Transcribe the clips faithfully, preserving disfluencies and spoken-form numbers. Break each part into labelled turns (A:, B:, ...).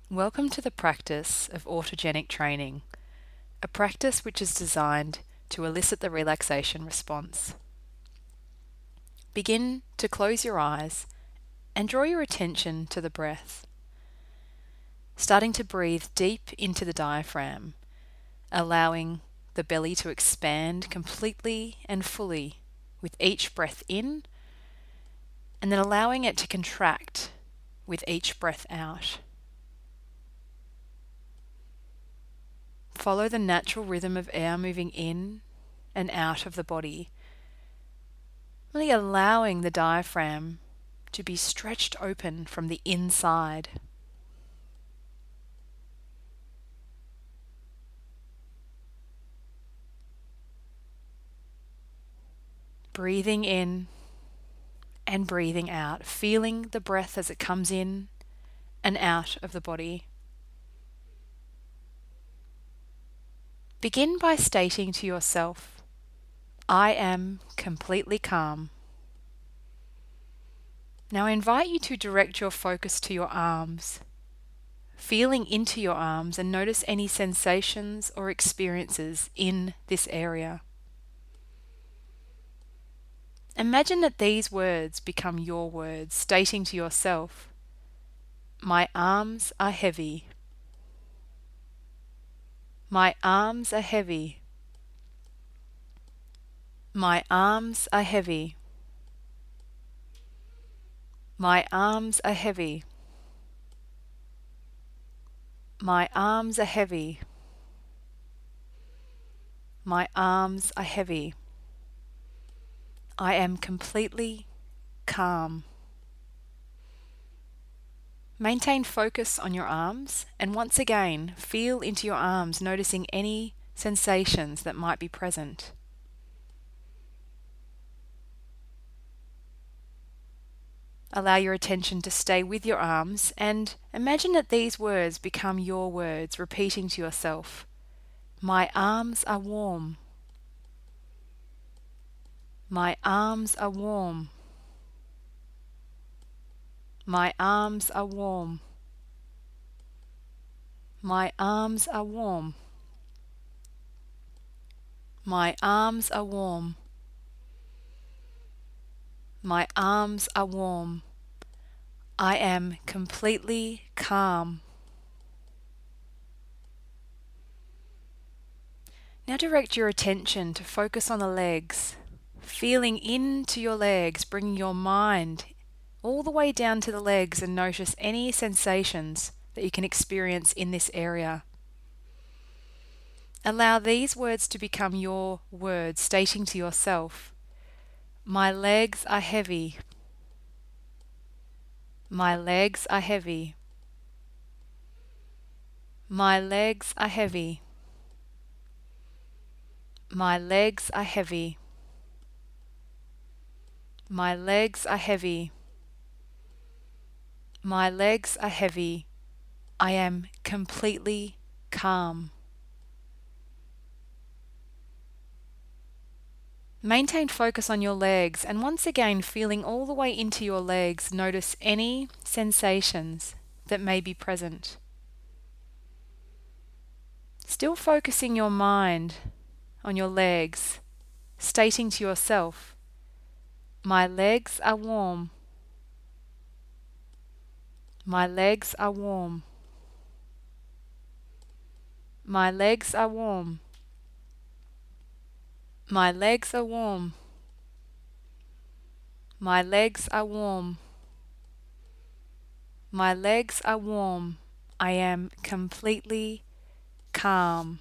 A: Welcome to the practice of autogenic training, a practice which is designed to elicit the relaxation response. Begin to close your eyes and draw your attention to the breath, starting to breathe deep into the diaphragm, allowing the belly to expand completely and fully with each breath in, and then allowing it to contract with each breath out. Follow the natural rhythm of air moving in and out of the body, really allowing the diaphragm to be stretched open from the inside. Breathing in and breathing out, feeling the breath as it comes in and out of the body. Begin by stating to yourself, I am completely calm. Now I invite you to direct your focus to your arms, feeling into your arms and notice any sensations or experiences in this area. Imagine that these words become your words, stating to yourself, my arms are heavy. My arms are heavy. My arms are heavy. My arms are heavy. My arms are heavy. My arms are heavy. I am completely calm. Maintain focus on your arms and once again feel into your arms, noticing any sensations that might be present. Allow your attention to stay with your arms and imagine that these words become your words, repeating to yourself, my arms are warm. My arms are warm. My arms are warm. My arms are warm. My arms are warm. My arms are warm. I am completely calm. Now direct your attention to focus on the legs, feeling into your legs, bringing your mind all the way down to the legs and notice any sensations that you can experience in this area. Allow these words to become your words, stating to yourself, my legs are heavy. My legs are heavy. My legs are heavy. My legs are heavy. My legs are heavy. My legs are heavy. I am completely calm. Maintain focus on your legs and once again feeling all the way into your legs, notice any sensations that may be present. Still focusing your mind on your legs, stating to yourself, my legs are warm. My legs are warm. My legs are warm. My legs are warm. My legs are warm. My legs are warm. I am completely calm.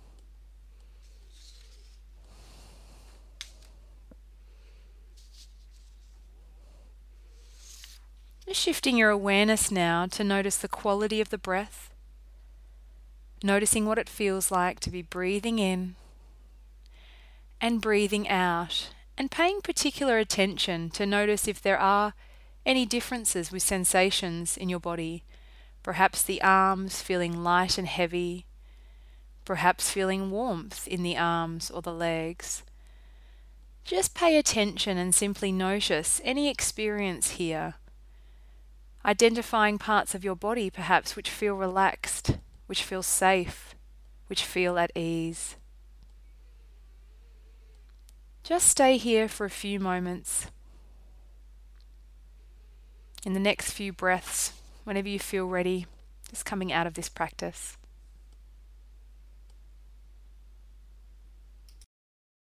A: Just shifting your awareness now to notice the quality of the breath, noticing what it feels like to be breathing in and breathing out, and paying particular attention to notice if there are any differences with sensations in your body. Perhaps the arms feeling light and heavy, perhaps feeling warmth in the arms or the legs. Just pay attention and simply notice any experience here. Identifying parts of your body perhaps which feel relaxed, which feel safe, which feel at ease. Just stay here for a few moments. In the next few breaths, whenever you feel ready, just coming out of this practice.